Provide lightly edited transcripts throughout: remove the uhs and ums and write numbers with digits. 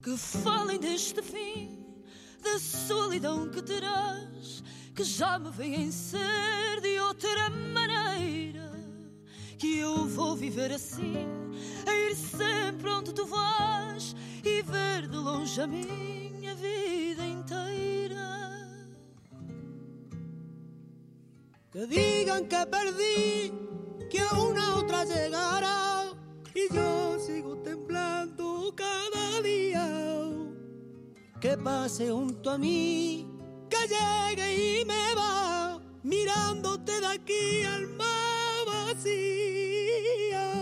Que falem deste fim, da solidão que terás, que já me veem ser de outra maneira, que eu vou viver assim, a ir sempre onde tu vais e ver de longe a minha vida inteira. Que digan que perdí, que a una otra llegará, y yo sigo temblando cada día. Que pase junto a mí, que llegue y me va, mirándote de aquí alma vacía.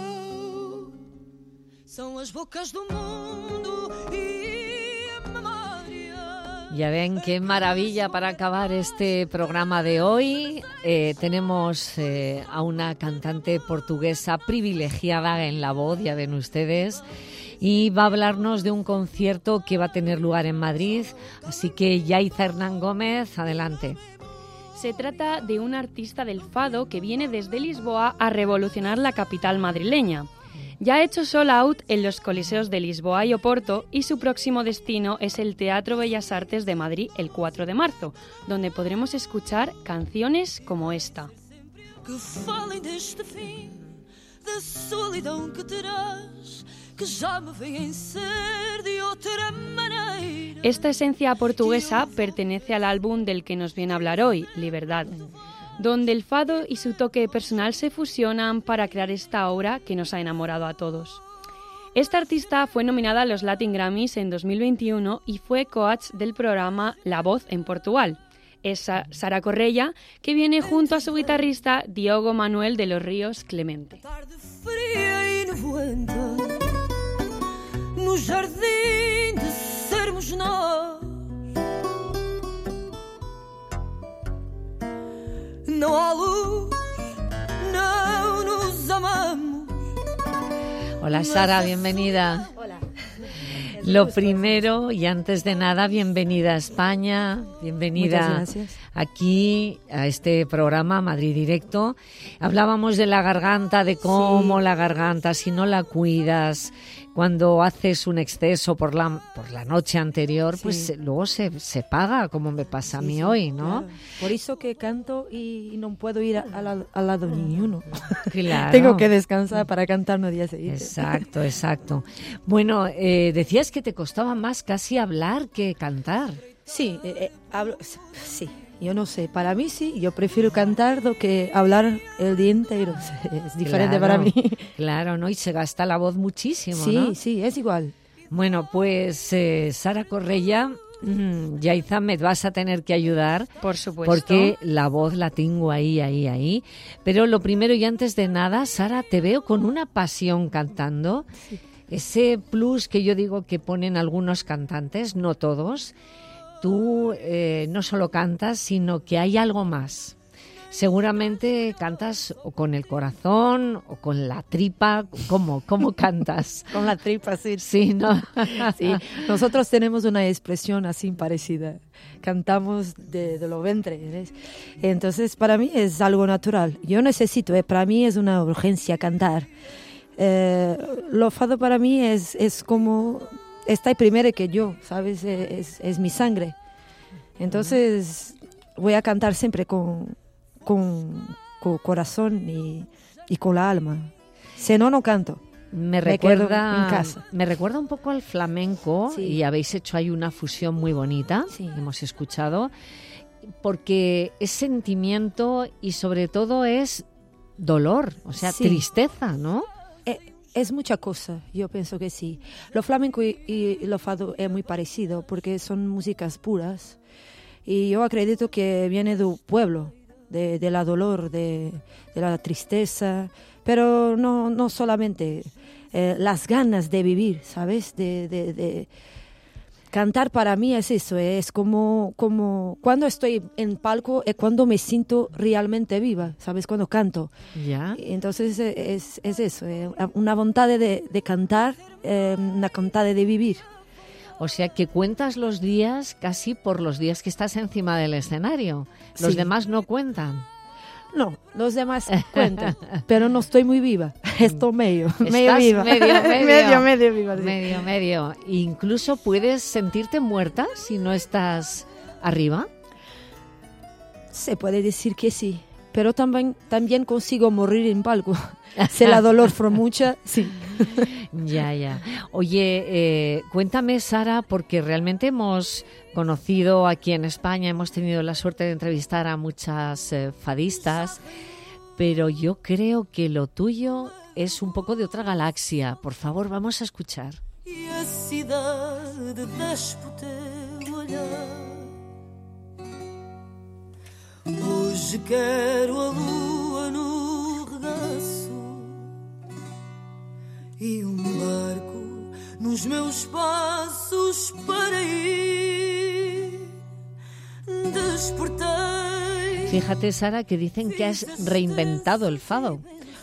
São as bocas do mundo y a memoria. Ya ven qué maravilla para acabar este programa de hoy. Tenemos a una cantante portuguesa privilegiada en la voz, ya ven ustedes, y va a hablarnos de un concierto que va a tener lugar en Madrid. Así que Yaiza Hernán Gómez, adelante. Se trata de un artista del fado que viene desde Lisboa a revolucionar la capital madrileña. Ya ha hecho sold out en los coliseos de Lisboa y Oporto y su próximo destino es el Teatro Bellas Artes de Madrid el 4 de marzo, donde podremos escuchar canciones como esta. Que falem deste fim, da solidão que terás, que já me veem ser de outra maneira. Esta esencia portuguesa pertenece al álbum del que nos viene a hablar hoy, Liberdad, donde el fado y su toque personal se fusionan para crear esta obra que nos ha enamorado a todos. Esta artista fue nominada a los Latin Grammys en 2021 y fue coach del programa La Voz en Portugal. Es Sara Correia, que viene junto a su guitarrista Diogo Manuel de los Ríos Clemente. Tarde fria e nevoenta, no jardim de sermos nós. Não há luz, não nos amamos. Hola Sara, bienvenida. Hola. Lo primero y antes de nada, bienvenida a España, bienvenida aquí a este programa Madrid Directo. Hablábamos de la garganta, de cómo la garganta, si no la cuidas, cuando haces un exceso por la noche anterior, pues luego se paga, como me pasa a mí hoy, ¿no? Claro. Por eso que canto y no puedo ir al lado ni uno. Claro. Tengo que descansar para cantar unos días seguidos. Exacto, exacto. Bueno, decías que te costaba más casi hablar que cantar. Sí, hablo, sí. Yo no sé, para mí sí, yo prefiero cantar do que hablar el día entero. Es diferente Claro, para mí. Claro, ¿no? Y se gasta la voz muchísimo, Sí, ¿no? sí, es igual. Bueno, pues Sara Correia, Yaiza, me vas a tener que ayudar. Por supuesto. Porque la voz la tengo ahí. Pero lo primero y antes de nada, Sara, te veo con una pasión cantando. Sí. Ese plus que yo digo que ponen algunos cantantes, no todos. Tú no solo cantas, sino que hay algo más. Seguramente cantas o con el corazón o con la tripa. ¿Cómo cantas? Con la tripa, sí. Sí, ¿no? Sí, nosotros tenemos una expresión así parecida. Cantamos de lo ventre, ¿ves? Entonces, para mí es algo natural. Yo necesito, para mí es una urgencia cantar. Lo fado para mí es como... está primero que yo, ¿sabes? Es mi sangre. Entonces voy a cantar siempre con corazón y con la alma. Si no, no canto. Me quedo en casa. Me recuerda un poco al flamenco, sí. Y habéis hecho ahí una fusión muy bonita, sí. Hemos escuchado, porque es sentimiento y sobre todo es dolor, o sea, sí. Tristeza, ¿no? Es mucha cosa, yo pienso que sí. Lo flamenco y lo fado es muy parecido porque son músicas puras y yo acredito que viene del pueblo, de la dolor, de la tristeza, pero no solamente las ganas de vivir, ¿sabes? De cantar para mí es eso, es como cuando estoy en palco es cuando me siento realmente viva, ¿sabes? Cuando canto. Ya. Entonces es eso, una voluntad de cantar, una voluntad de vivir. O sea que cuentas los días casi por los días que estás encima del escenario. Los Sí. demás no cuentan. No, los demás cuentan, pero no estoy muy viva. Estoy medio Estás viva. medio viva. Sí. medio. Incluso puedes sentirte muerta si no estás arriba. Se puede decir que sí, pero también consigo morir en palco. Si la dolor fue mucha, sí. Ya. Oye, cuéntame, Sara, porque realmente hemos conocido aquí en España, hemos tenido la suerte de entrevistar a muchas fadistas, pero yo creo que lo tuyo es un poco de otra galaxia. Por favor, vamos a escuchar. E a cidade despe teu olhar. Hoje quero a lua no regaço e barco nos meus passos para ir. Despertei. Fíjate, Sara, que dicen que has reinventado el fado.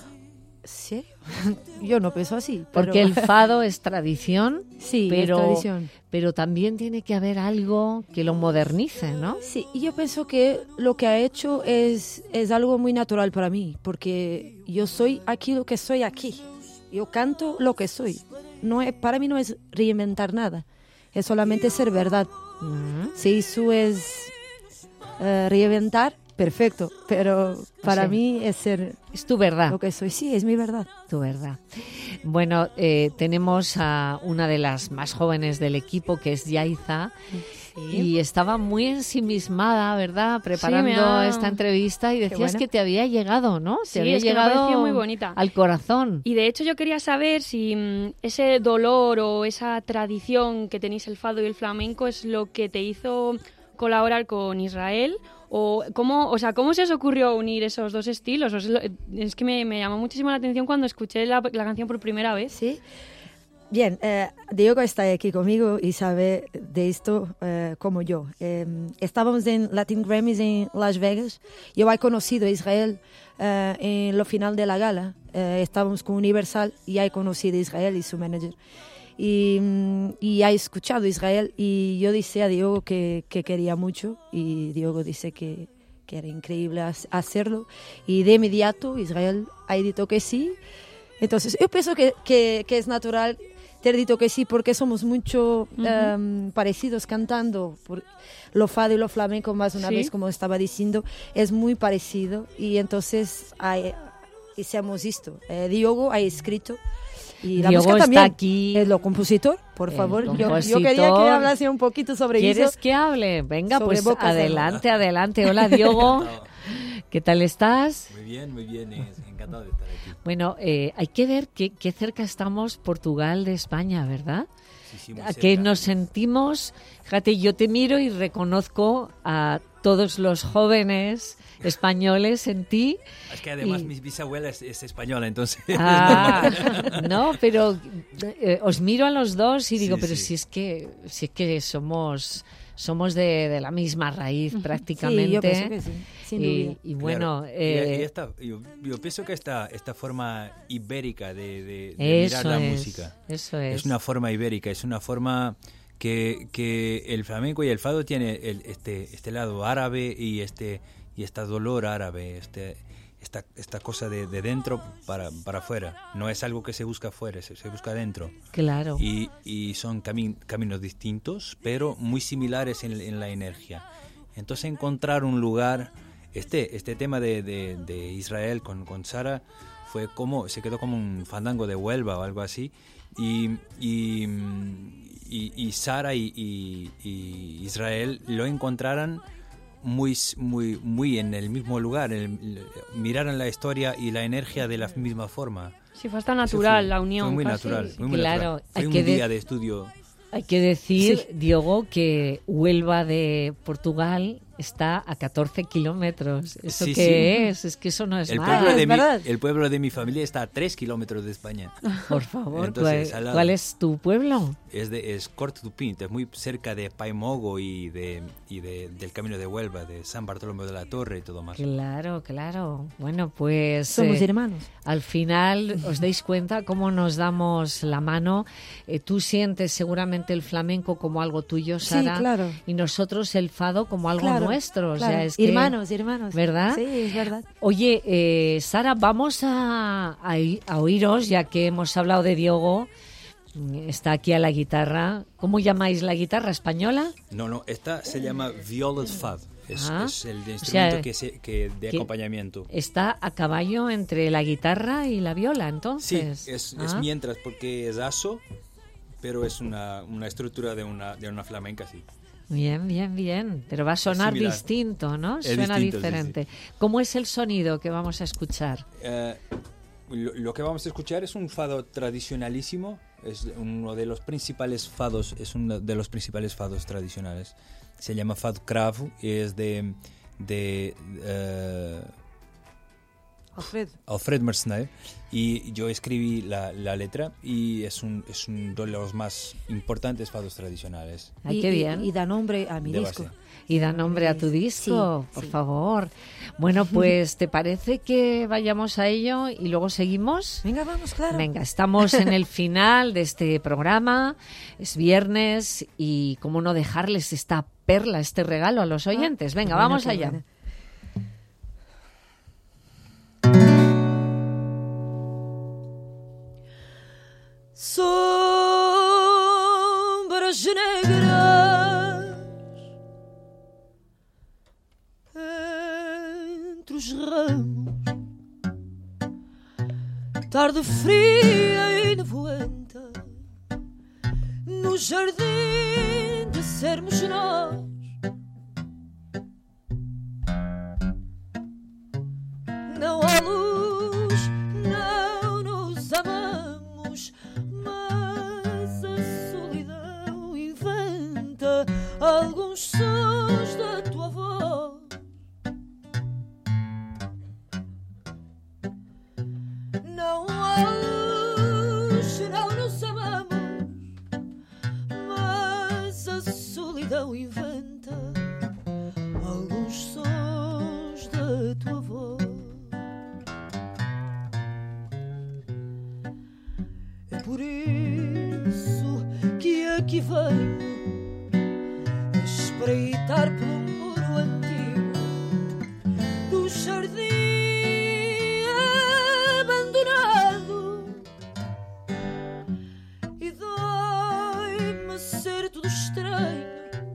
¿Sí? Yo no pienso así. Porque el fado es tradición, sí, pero, es tradición. Pero también tiene que haber algo que lo modernice, ¿no? Sí, y yo pienso que lo que ha hecho es algo muy natural para mí, porque yo soy aquí lo que soy aquí. Yo canto lo que soy. Para mí no es reinventar nada, es solamente ser verdad. Si eso es reinventar, perfecto, pero para mí es ser... Es tu verdad. Lo que soy, sí, es mi verdad. Tu verdad. Bueno, tenemos a una de las más jóvenes del equipo, que es Yaiza, y estaba muy ensimismada, ¿verdad?, preparando esta entrevista, y decías que te había llegado, ¿no? Sí, te había es que llegado me pareció muy bonita. Al corazón. Y de hecho yo quería saber si ese dolor o esa tradición que tenéis el fado y el flamenco es lo que te hizo colaborar con Israel. ¿Cómo se os ocurrió unir esos dos estilos? Es que me llamó muchísimo la atención cuando escuché la canción por primera vez. Sí. Bien, Diego está aquí conmigo y sabe de esto como yo. Estábamos en Latin Grammys en Las Vegas. Yo he conocido a Israel en lo final de la gala. Estábamos con Universal y he conocido a Israel y su manager. Y he escuchado a Israel y yo dije a Diego que quería mucho y Diego dice que era increíble hacerlo y de inmediato Israel ha dicho que sí. Entonces yo pienso que es natural te he dicho que sí porque somos mucho parecidos cantando. Lo fado y lo flamenco más una vez, como estaba diciendo, es muy parecido y entonces hicimos esto. Diego ha escrito. Y la Diego música también está aquí. Es lo compositor, por favor. Compositor. Yo quería que hablase un poquito sobre eso. ¿Quieres que hable? Venga, sobre pues adelante. Hola, Diego. ¿Qué tal estás? Muy bien. Encantado de estar aquí. Bueno, hay que ver qué cerca estamos Portugal de España, ¿verdad? Sí, muy a cerca. que nos sentimos... Fíjate, yo te miro y reconozco a todos los jóvenes españoles en ti. Es que además mi bisabuela es española, entonces... No, pero os miro a los dos y digo, Sí, pero sí. si es que somos de la misma raíz prácticamente. Sí, yo pienso que sí, sin duda. Y bueno... Claro. Yo pienso que esta forma ibérica de mirar la música Eso es. es una forma ibérica, es una forma que el flamenco y el fado tiene este lado árabe y esta dolor árabe, esta cosa de dentro para afuera. No es algo que se busca afuera, se busca adentro. Claro. Y son caminos distintos, pero muy similares en la energía. Entonces encontrar un lugar, este tema de Israel con Sara se quedó como un fandango de Huelva o algo así, y Sara y Israel lo encontraran muy en el mismo lugar, miraran la historia y la energía de la misma forma. Sí, fue hasta natural la unión. Fue muy casi. natural, muy Claro, natural. hay Fue que un día de estudio. Hay que decir, Sí. Diego, que Huelva de Portugal está a 14 kilómetros. ¿Eso Sí, qué es? Es que eso no es El nada. pueblo, es verdad. el pueblo de mi familia está a 3 kilómetros de España. Por favor, Entonces, al lado. ¿cuál es tu pueblo? Es Corte du Pinto, es muy cerca de Paimogo y del Camino de Huelva, de San Bartolomé de la Torre y todo más. Claro. Bueno, pues Somos hermanos. al final os dais cuenta cómo nos damos la mano. Tú sientes seguramente el flamenco como algo tuyo, Sí, Sara, claro. y nosotros el fado como algo Claro, nuestro. O claro. sea, es que, hermanos. ¿Verdad? Sí, es verdad. Oye, Sara, vamos a oíros, ya que hemos hablado de Diogo. Está aquí a la guitarra. ¿Cómo llamáis la guitarra? ¿Española? No, esta se llama violet fad. Es el instrumento de acompañamiento. Está a caballo entre la guitarra y la viola, entonces. Sí, es mientras, porque es aso, pero es una estructura de una flamenca, sí. Bien. Pero va a sonar distinto, ¿no? Suena distinto, diferente. Sí. ¿Cómo es el sonido que vamos a escuchar? Lo que vamos a escuchar es un fado tradicionalísimo. Es uno de los principales fados. Es uno de los principales fados tradicionales. Se llama Fado Cravo y es de Alfred Mercenaire, y yo escribí la letra, y es uno de los más importantes fados tradicionales. Ay, qué bien. Y da nombre a mi disco. Base. Y da nombre a tu disco, Sí, por sí. favor. Bueno, pues ¿te parece que vayamos a ello y luego seguimos? Venga, vamos, claro. Venga, estamos en el final de este programa, es viernes y cómo no dejarles esta perla, este regalo a los oyentes. Venga, Qué vamos buena, qué allá. buena. Sombras negras entre os ramos, tarde fria e nevoenta, no jardim de sermos nós. Não há luz, não nos amamos, mas a solidão inventa alguns sons da tua voz. Não há luz, não nos amamos, mas a solidão inventa alguns sons da tua voz. É por isso que aqui venho espreitar pelo muro antigo do jardim abandonado, e dói-me ser tudo estranho.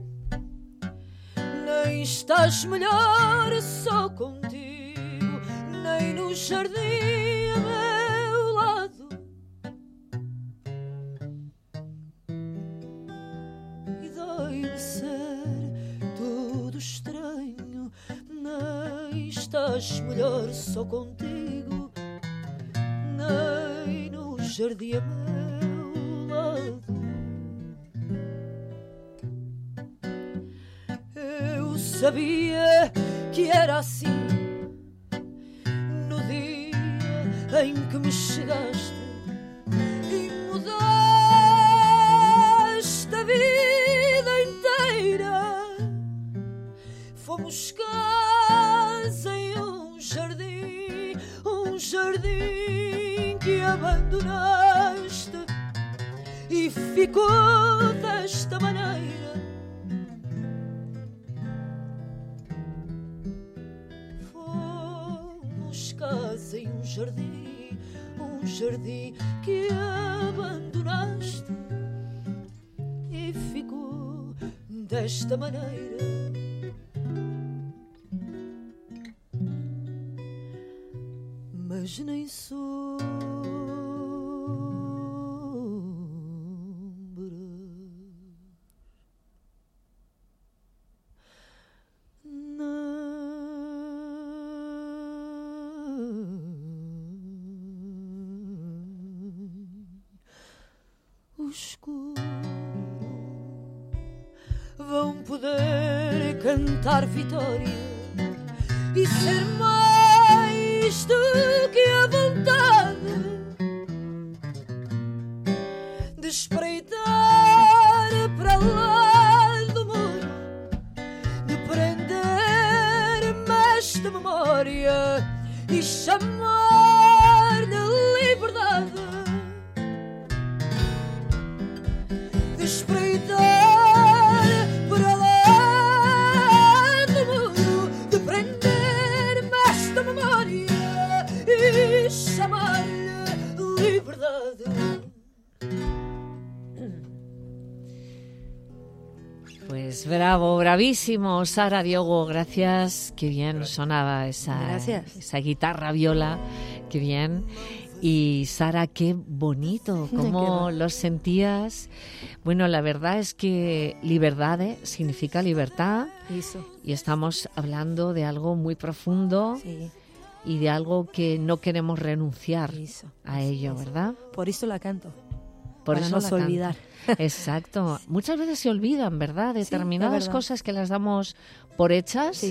Nem estás melhor só contigo, nem no jardim a meu lado. E dói-me ser tudo estranho, nem estás melhor só contigo, nem no jardim a meu lado. Eu sabia que era assim no dia em que me chegaste e mudaste a vida inteira. Fomos casa em um jardim que abandonaste, e ficou desta maneira. Fomos casa em um jardim que abandonaste, e ficou desta maneira. Mas nem sombra o escuro vão poder cantar vitória e ser mais do que a vontade de espreitar para lá do muro, de prender-me esta memória e chamar-lhe liberdade, de espreitar para lá do Pues bravo, bravísimo, Sara, Diogo, gracias. Qué bien sonaba esa guitarra viola, qué bien. Y Sara, qué bonito, cómo lo sentías. Bueno, la verdad es que liberdade significa libertad. Eso. Y estamos hablando de algo muy profundo y de algo que no queremos renunciar a ello, ¿verdad? Por eso la canto. Por para eso no la olvidar. Exacto. Muchas veces se olvidan, ¿verdad? Determinadas cosas que las damos por hechas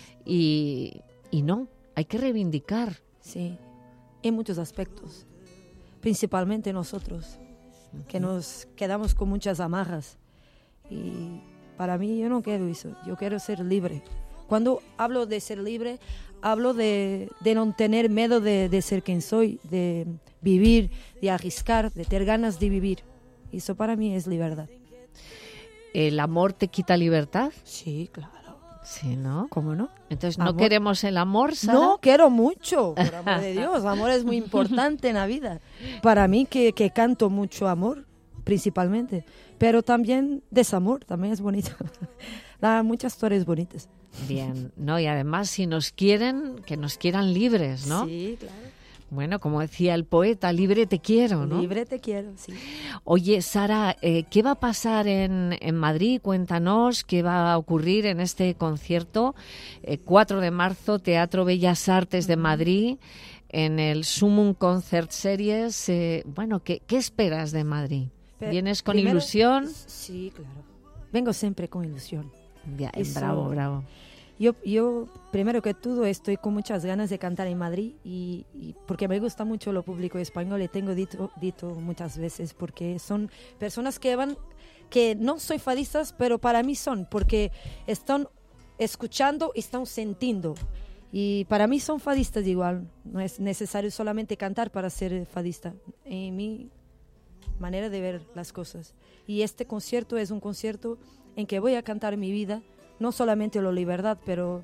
y no, hay que reivindicar. Sí, en muchos aspectos. Principalmente nosotros, que nos quedamos con muchas amarras. Y para mí yo no quiero eso, yo quiero ser libre. Cuando hablo de ser libre, hablo de no tener miedo de ser quien soy, de vivir, de arriscar, de tener ganas de vivir. Eso para mí es libertad. ¿El amor te quita libertad? Sí, claro. Sí, ¿no? ¿Cómo no? Entonces, ¿no queremos el amor, Sara? No, quiero mucho, por amor de Dios. El amor es muy importante en la vida. Para mí, que canto mucho amor, principalmente. Pero también desamor, también es bonito. Muchas historias bonitas. Bien, ¿no? Y además, si nos quieren, que nos quieran libres, ¿no? Sí, claro. Bueno, como decía el poeta, libre te quiero, ¿no? Libre te quiero, sí. Oye, Sara, ¿qué va a pasar en Madrid? Cuéntanos qué va a ocurrir en este concierto. 4 de marzo, Teatro Bellas Artes de Madrid, en el Summum Concert Series. Bueno, ¿qué esperas de Madrid? ¿Vienes con ilusión? Sí, claro. Vengo siempre con ilusión. Bien, bravo, bravo. Yo, primero que todo, estoy con muchas ganas de cantar en Madrid y porque me gusta mucho lo público español, y tengo dicho muchas veces, porque son personas que no soy fadistas, pero para mí son, porque están escuchando y están sintiendo. Y para mí son fadistas igual, no es necesario solamente cantar para ser fadista, en mi manera de ver las cosas. Y este concierto es un concierto en que voy a cantar mi vida, no solamente la libertad, pero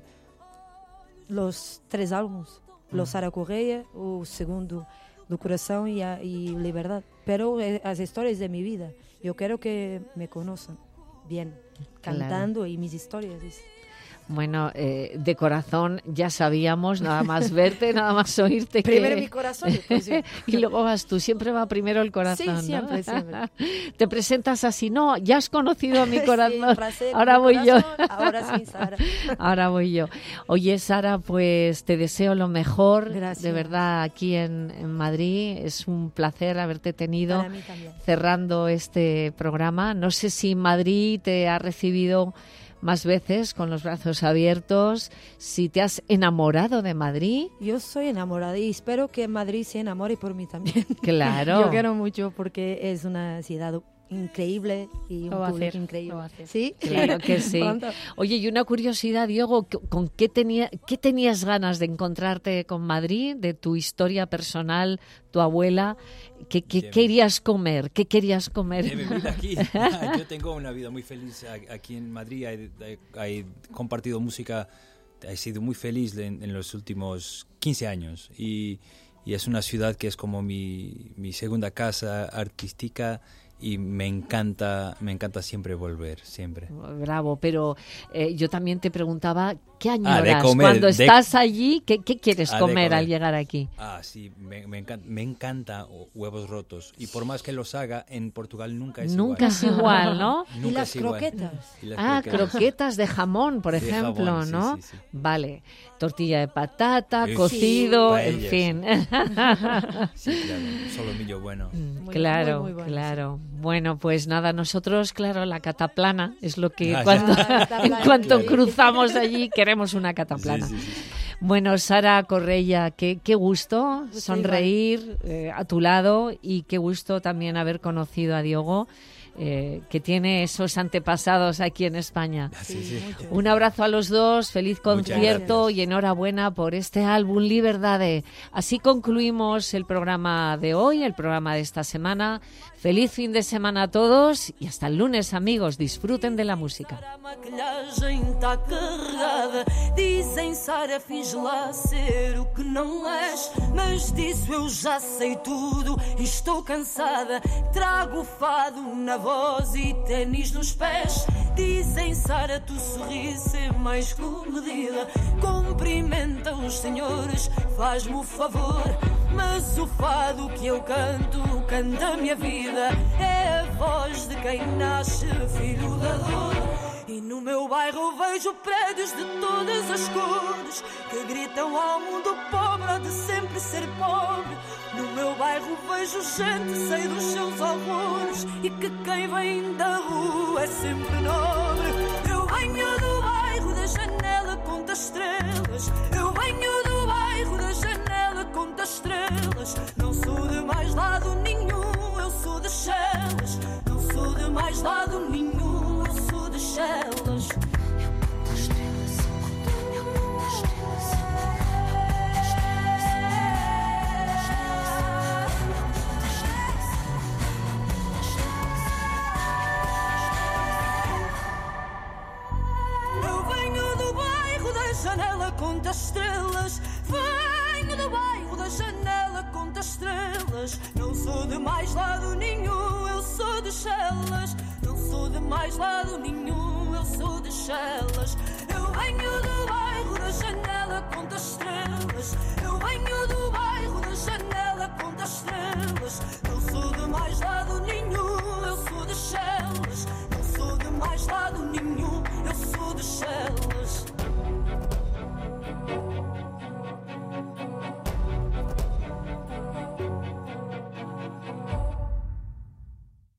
los 3 álbumes, los Sara Correia, o segundo do coração y libertad, pero las historias de mi vida. Yo quiero que me conozcan bien, cantando y mis historias. Bueno, de corazón ya sabíamos, nada más verte, nada más oírte. Primero mi corazón, después yo. Y luego vas tú, siempre va primero el corazón, Sí, siempre, ¿no? siempre. Te presentas así, no, ya has conocido a mi corazón, Sí, ahora mi voy corazón, yo. Ahora sí, Sara. Ahora voy yo. Oye, Sara, pues te deseo lo mejor. Gracias. De verdad, aquí en Madrid. Es un placer haberte tenido Para mí también. cerrando este programa. No sé si Madrid te ha recibido más veces con los brazos abiertos, si te has enamorado de Madrid. Yo soy enamorada y espero que Madrid se enamore por mí también. Claro. Yo quiero mucho porque es una ciudad increíble y un público increíble. ¿Sí? Claro que sí. Pronto. Oye, y una curiosidad, Diego, ¿con qué tenías ganas de encontrarte con Madrid, de tu historia personal, tu abuela? ¿Qué querías comer? ¿Qué querías comer? De vivir aquí. Yo tengo una vida muy feliz aquí en Madrid. He compartido música, he sido muy feliz en los últimos 15 años. Y es una ciudad que es como mi segunda casa artística. Y me encanta siempre volver, siempre. Bravo, pero yo también te preguntaba, ¿qué añoras comer, cuando estás allí? ¿Qué quieres comer al llegar aquí? Sí, me encanta huevos rotos. Y por más que los haga, en Portugal nunca es Nunca igual. es igual, ¿no? Nunca ¿Y las es igual. croquetas? Y las Croquetas de jamón, por ejemplo, jamón, sí, ¿no? sí. Vale, tortilla de patata, Sí, cocido, sí. en fin. Sí, claro, solomillo bueno. Claro, muy bueno, claro. Bueno, pues nada, nosotros, claro, la cataplana es lo que Ah, cuando, ya. en cuanto cruzamos allí queremos una cataplana. Sí. Bueno, Sara Correia, qué gusto sonreír a tu lado y qué gusto también haber conocido a Diogo, que tiene esos antepasados aquí en España. Sí. Un abrazo a los dos, feliz concierto gracias. y enhorabuena por este álbum Liberdade. Así concluimos el programa de hoy, el programa de esta semana. Feliz fin de semana a todos y hasta el lunes, amigos. Disfruten de la música. A maquilhagem tá carregada. Dizem, Sara, finge lá ser o que não és. Mas disso eu já sei tudo e estou cansada. Trago o fado na voz e ténis nos pés. Dizem Em Sara tu sorriso é mais comedida. Cumprimenta os senhores, faz-me o favor. Mas o fado que eu canto, canta a minha vida. É a voz de quem nasce filho da dor. E no meu bairro vejo prédios de todas as cores que gritam ao mundo pobre há de sempre ser pobre. No meu bairro vejo gente sem dos seus horrores e que quem vem da rua é sempre nobre. Eu venho do bairro da janela, conta estrelas. Eu venho do bairro da janela, conta estrelas. Não sou de mais lado nenhum, eu sou de Chelas. Não sou de mais lado nenhum, eu sou de Chelas. Janela conta estrelas. Venho do bairro da janela conta estrelas. Não sou de mais lado nenhum, eu sou de Chelas. Não sou de mais lado nenhum, eu sou de Chelas. Eu venho do bairro da janela conta estrelas.